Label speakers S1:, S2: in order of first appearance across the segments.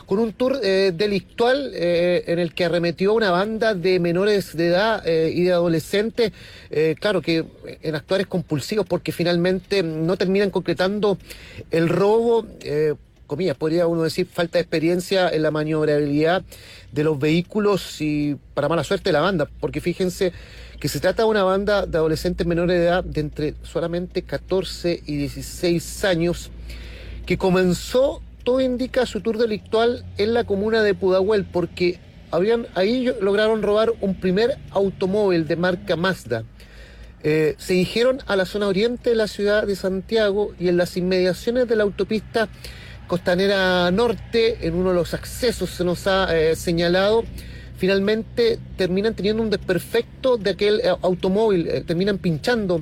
S1: con un tour delictual en el que arremetió a una banda de menores de edad y de adolescentes, claro que en actuares compulsivos, porque finalmente no terminan concretando el robo. Comillas, podría uno decir, falta de experiencia en la maniobrabilidad de los vehículos y para mala suerte de la banda, porque fíjense que se trata de una banda de adolescentes menores de edad de entre solamente 14 y 16 años, que comenzó, todo indica, su tour delictual en la comuna de Pudahuel, porque ahí lograron robar un primer automóvil de marca Mazda. Se dirigieron a la zona oriente de la ciudad de Santiago y en las inmediaciones de la autopista Costanera Norte, en uno de los accesos se nos ha señalado, finalmente terminan teniendo un desperfecto de aquel automóvil, terminan pinchando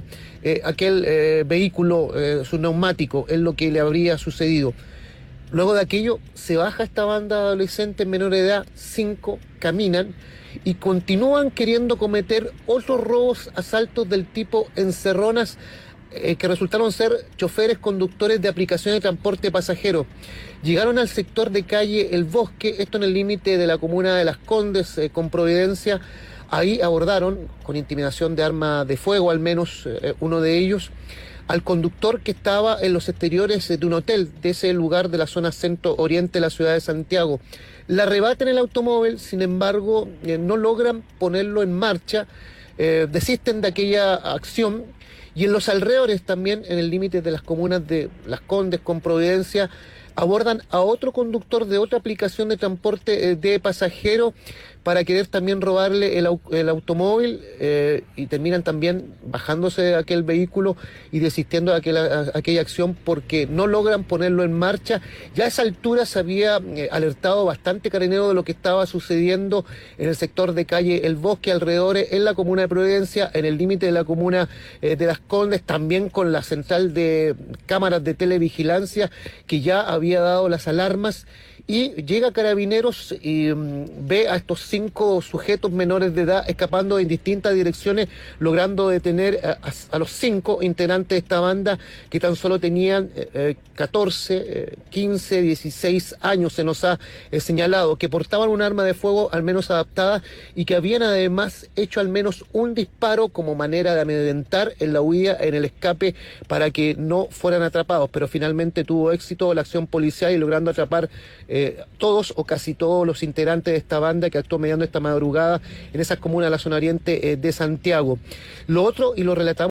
S1: aquel vehículo, su neumático, es lo que le habría sucedido. Luego de aquello se baja esta banda de adolescentes menores de edad, 5 caminan y continúan queriendo cometer otros robos, asaltos del tipo encerronas, que resultaron ser choferes conductores de aplicaciones de transporte pasajero. Llegaron al sector de calle El Bosque, esto en el límite de la comuna de Las Condes, con Providencia. Ahí abordaron, con intimidación de arma de fuego, al menos uno de ellos, al conductor que estaba en los exteriores de un hotel, de ese lugar de la zona centro-oriente de la ciudad de Santiago. Le arrebatan el automóvil, sin embargo, no logran ponerlo en marcha, desisten de aquella acción. Y en los alrededores también, en el límite de las comunas de Las Condes con Providencia, abordan a otro conductor de otra aplicación de transporte de pasajeros para querer también robarle el automóvil, y terminan también bajándose de aquel vehículo y desistiendo de aquella acción porque no logran ponerlo en marcha. Ya a esa altura se había alertado bastante Carabinero de lo que estaba sucediendo en el sector de calle El Bosque, alrededores, en la comuna de Providencia, en el límite de la comuna de Las Condes, también con la central de cámaras de televigilancia que ya había dado las alarmas. Y llega Carabineros y ve a estos 5 sujetos menores de edad escapando en distintas direcciones, logrando detener a los 5 integrantes de esta banda que tan solo tenían 14, 15, 16 años, se nos ha señalado, que portaban un arma de fuego al menos adaptada y que habían además hecho al menos un disparo como manera de amedrentar en la huida, en el escape, para que no fueran atrapados, pero finalmente tuvo éxito la acción policial y logrando atrapar todos o casi todos los integrantes de esta banda que actuó mediante esta madrugada en esas comunas de la zona oriente de Santiago. Lo otro, y lo relatamos